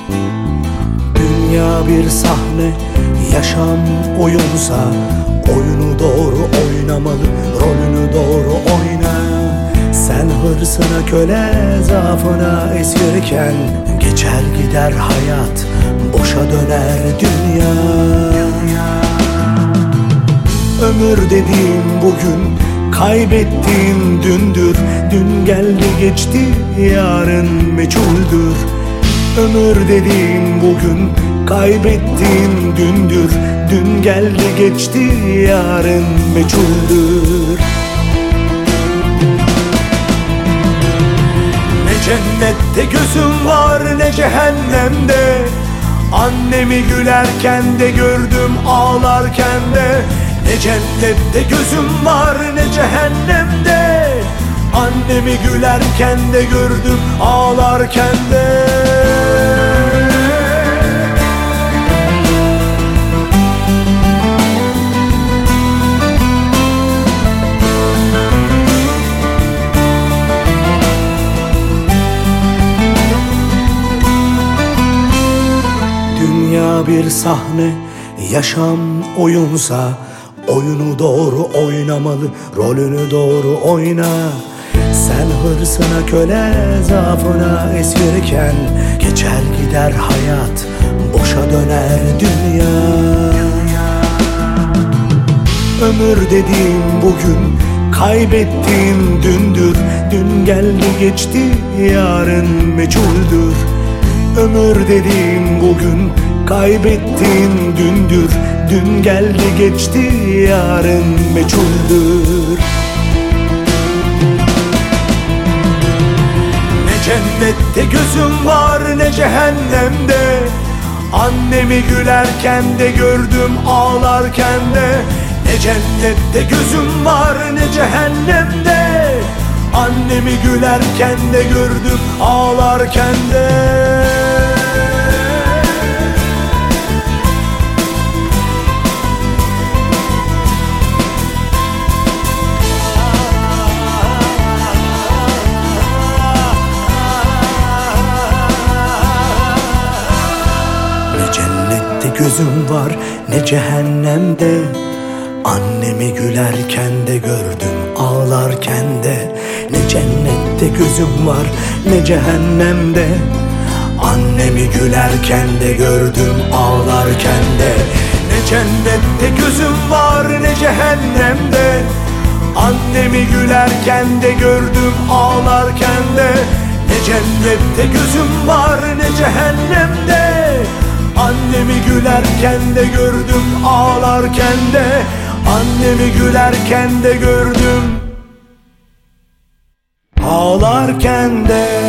Dünya bir sahne, yaşam oyunsa oyunu doğru oynamalı, rolünü doğru oyna. Sen hırsına köle, zaafına esirken geçer gider hayat, boşa döner dünya. Ömür dediğin bugün, kaybettiğin dündür. Dün geldi geçti, yarın meçhuldür. Ömür dediğin bugün, kaybettiğin dündür. Dün geldi geçti, yarın meçhuldür. Ne cennette gözüm var, ne cehennemde. Annemi gülerken de gördüm, ağlarken de. Ne cennette gözüm var, ne cehennemde. Annemi gülerken de gördüm, ağlarken de. Dünya bir sahne, yaşam oyunsa oyunu doğru oynamalı, rolünü doğru oyna. Sen hırsına köle, zaafına esirken geçer gider hayat, boşa döner dünya. Ömür dediğin bugün, kaybettiğin dündür. Dün geldi geçti, yarın meçhuldür. Ömür dediğin bugün, kaybettiğin dündür. Dün geldi geçti, yarın meçhuldür. Ne cennette gözüm var, ne cehennemde. Annemi gülerken de gördüm, ağlarken de. Ne cennette gözüm var, ne cehennemde. Annemi gülerken de gördüm, ağlarken de. Ne cennette gözüm var, ne cehennemde. Annemi gülerken de gördüm, ağlarken de. Ne cennette gözüm var, ne cehennemde. Annemi gülerken de gördüm, ağlarken de. Ne cennette gözüm var, ne cehennemde. Annemi gülerken de gördüm, ağlarken de. Ne cennette gözüm var, ne cehennemde. Annemi gülerken de gördüm, ağlarken de. Annemi gülerken de gördüm, ağlarken de.